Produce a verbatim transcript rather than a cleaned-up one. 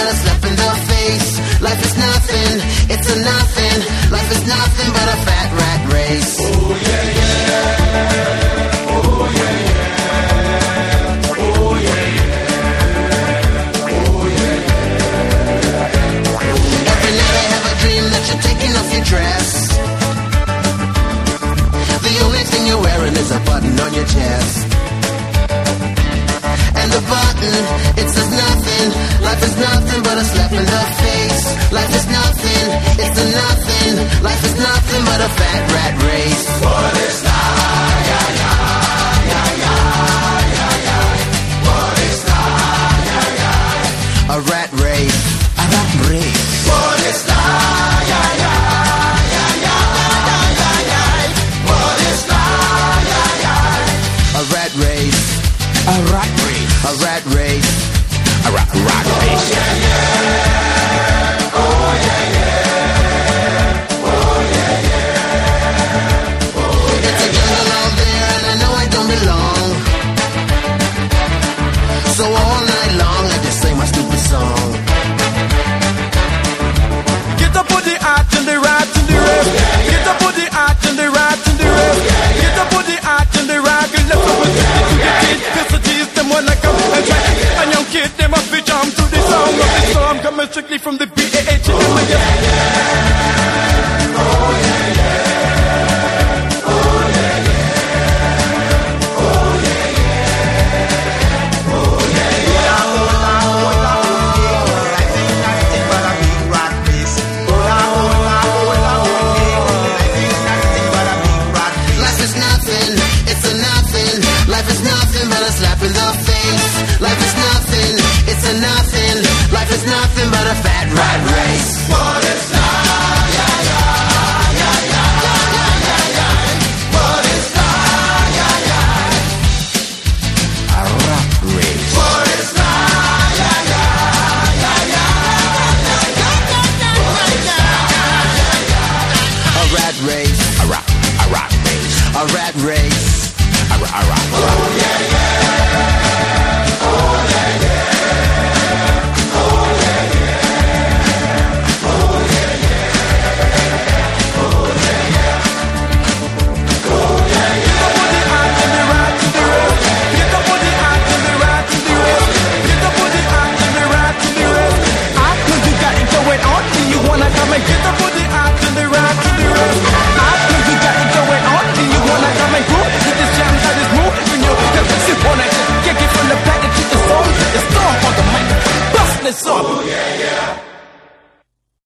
but a slap in the face. Life is nothing, it's a nothing. Life is nothing but a fat rat race. Oh yeah, yeah. Oh yeah, yeah. Oh yeah, yeah. Oh yeah, yeah. Every night I have a dream that you're taking off your dress. The only thing you're wearing is a button on your chest. And the button, it says nothing. Life is nothing but a slap in the face. Life is nothing, it's a nothing. Life is nothing but a fat rat race. What is life? Yeah, yeah, yeah, yeah, yeah, yeah. What is life? Yeah, yeah. A rat race. A rat race. What is life? Yeah, yeah, yeah, yeah, yeah, yeah. What is life? Yeah, yeah. A rat race. A rat race. A rat race. A rat, rat race. Oh yeah, yeah. Oh yeah, yeah. Oh yeah, yeah. Oh yeah. It's a jungle out there and I know I don't belong. So all night long I just sing my stupid song. Get up with the art and the rat and the rest. Get up with the art and the rat and the rest. Get up with the art and the rag and let's up with the kids. Cause the tease them when I come and try. And young kid them up to jump to the song of the storm. Coming strictly from the B A H. Oh yeah, yeah. Oh yeah, yeah. Oh yeah, yeah. Oh yeah, yeah. Oh yeah, yeah. Life ain't nothing but a big rat race. Hola, hola, hola, hola. Life ain't nothing but a big rat race. Life is nothing, it's a nothing. Life is nothing but a slap in the face. Life is nothing, it's a nothing. Life is nothing but a fat rat race.